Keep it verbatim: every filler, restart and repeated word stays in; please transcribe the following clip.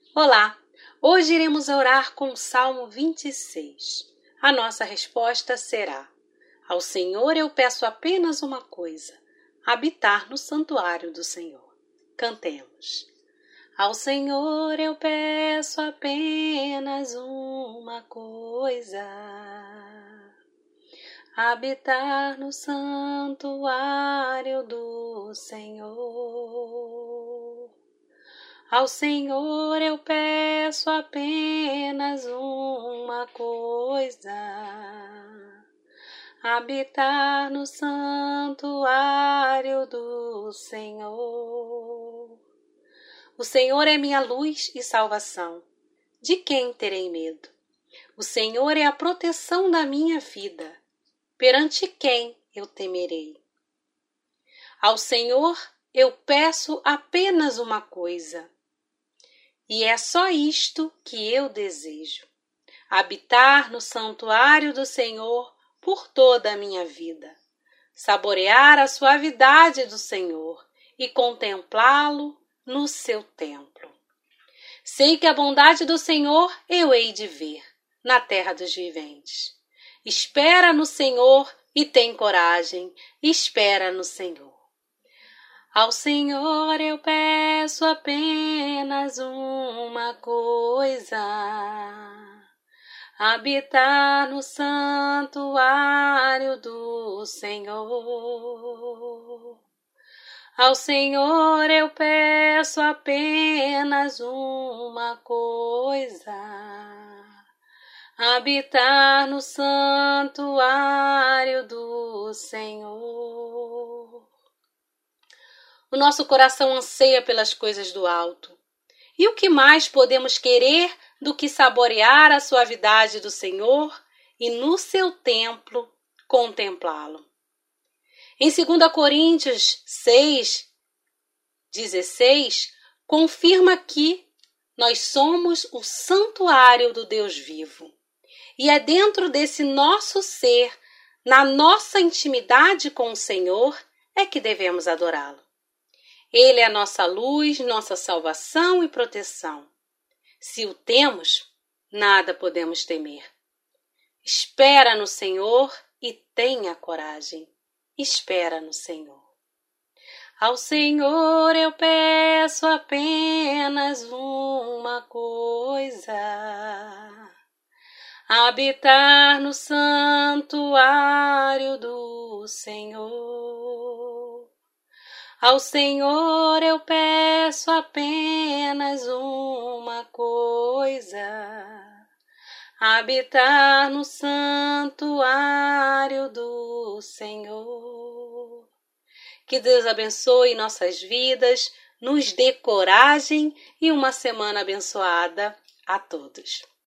Olá! Hoje iremos orar com o Salmo vinte e seis. A nossa resposta será: ao Senhor eu peço apenas uma coisa, habitar no santuário do Senhor. Cantemos. Ao Senhor eu peço apenas uma coisa, habitar no santuário do Senhor. Ao Senhor eu peço apenas uma coisa, habitar no santuário do Senhor. O Senhor é minha luz e salvação. De quem terei medo? O Senhor é a proteção da minha vida. Perante quem eu temerei? Ao Senhor eu peço apenas uma coisa, e é só isto que eu desejo: habitar no santuário do Senhor por toda a minha vida, saborear a suavidade do Senhor e contemplá-lo no seu templo. Sei que a bondade do Senhor eu hei de ver na terra dos viventes. Espera no Senhor e tem coragem, espera no Senhor. Ao Senhor eu peço apenas uma coisa, habitar no santuário do Senhor. Ao Senhor eu peço apenas uma coisa, habitar no santuário do Senhor. O nosso coração anseia pelas coisas do alto. E o que mais podemos querer do que saborear a suavidade do Senhor e no seu templo contemplá-lo? Em dois Coríntios seis, dezesseis, confirma que nós somos o santuário do Deus vivo. E é dentro desse nosso ser, na nossa intimidade com o Senhor, é que devemos adorá-lo. Ele é a nossa luz, nossa salvação e proteção. Se o temos, nada podemos temer. Espera no Senhor e tenha coragem. Espera no Senhor. Ao Senhor eu peço apenas uma coisa, habitar no santuário do Senhor. Ao Senhor eu peço apenas uma coisa, habitar no santuário do Senhor. Que Deus abençoe nossas vidas, nos dê coragem e uma semana abençoada a todos.